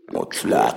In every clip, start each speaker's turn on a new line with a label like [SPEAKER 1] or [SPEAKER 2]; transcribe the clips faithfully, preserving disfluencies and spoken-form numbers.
[SPEAKER 1] مطلق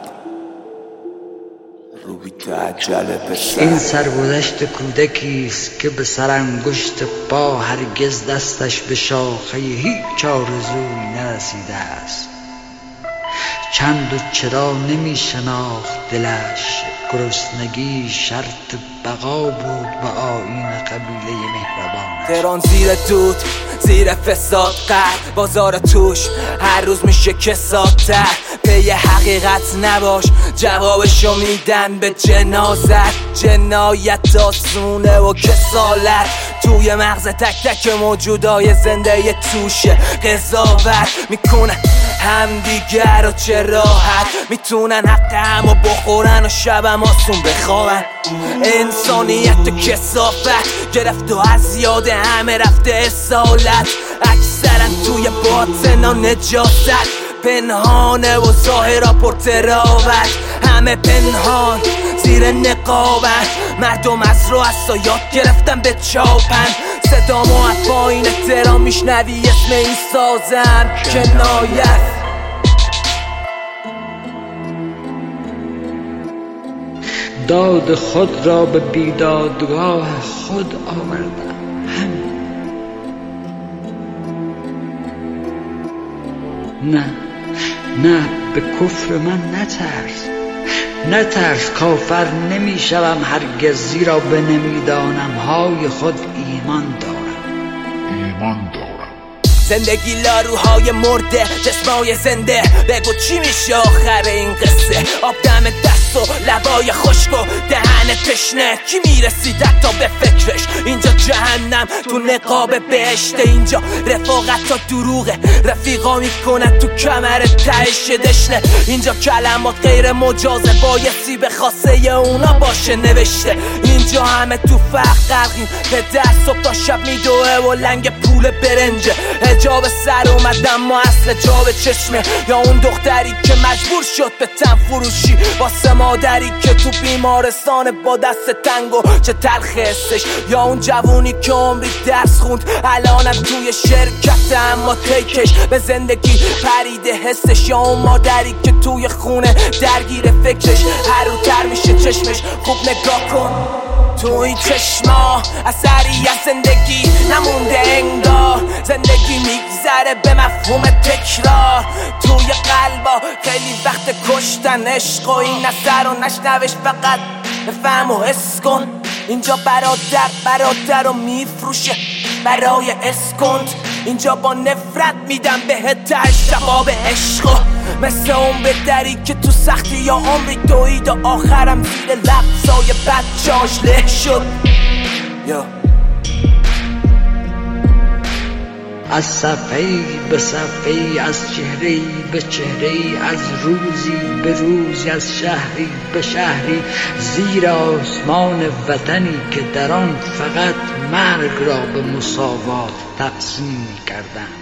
[SPEAKER 1] رو بی تعجل پسر.
[SPEAKER 2] این سرگذشت کودکیست که به سرانگشت پا هرگز دستش به شاخه هیچ آرزویی نرسیده است. چند و چرا نمی شناخت دلش، گرسنگی شرط بقا بود و آیین قبیله مهربانش.
[SPEAKER 3] تهران زیر دود، زیر فساد قهر، بازار توش هر روز میشه کسادتر. پی حقیقت نباش، جوابشو میدن به جنازت. جنایت آسونه و کسالت توی مغز تک تک موجودای زنده توشه. قضاوت میکنن هم دیگر و چه راحت میتونن حق همو بخورن و شبم آسون بخوابن. انسانیت و کثافت گرفت و از یاد همه رفته اصالت. اکثرا توی باطن و نجاست، پنهانه و ظاهرا پر تراوت. همه پنهان زیر نقابن، مردم از رو اصلا یاد گرفتن به چاپن. صدامو از پایین تهران میشنوی اسم این سازم کنایت.
[SPEAKER 2] داد خود را به بیدادگاه خود آوردم، همین. نه نه به کفر من نترس، نترس. کافر نمی شوم هرگز، زیرا به نمیدانم های خود ایمان دارم.
[SPEAKER 1] ایمان دارم.
[SPEAKER 3] زندگی لاروهای مرده، جسمای زنده. بگو چی میشه آخر این قصه؟ آب دم دست و لبای خشک و دهن تشنه. کی میرسید حتی به فکرش؟ اینجا جهنم تو نقاب بهشته. اینجا رفاقت تا دروغه، رفیقا میکنن تو کمر تهش دشنه. اینجا کلمات غیر مجازه، بایستی به خاصه اونا باشه نوشته. اینجا همه تو فقر غرقیم، پدر صبح تا شب میدوه و لنگ پول برنجه. حجاب سر اومد اما اصل جاب چشمه. یا اون دختری که مجبور شد به تن فروشی واسه مادری که تو بیمارستان با دست تنگو چه تلخ حسش. یا اون جوونی که عمری درس خوند الانم توی شرکت اما تیکش به زندگی پریده حسش. یا اون مادری که توی خونه درگیر فکرش هر رو تر میشه چشمش. خوب نگاه کن تو این چشما، اثری از زندگی نمونده انگار. زندگی میگذره به مفهوم تکرار. توی قلبا خیلی وقت کشتن عشق و این اثر رو نشنوش، فقط بفهم و حس کن. اینجا برادر برادر رو میفروشه برای اسکند. اینجا با نفرت میدم بهت ته شباب عشق. مثل اون بهتری که تو سختی یا عمری دوید و آخرم زیر لبسای بچاش له شد. یا
[SPEAKER 2] از صفحه‌ای به صفحه‌ای، از چهره‌ای به چهره‌ای، از روزی به روزی، از شهری به شهری، زیر آسمان وطنی که در آن فقط مرگ را به مساوات تقسیم می‌کردند.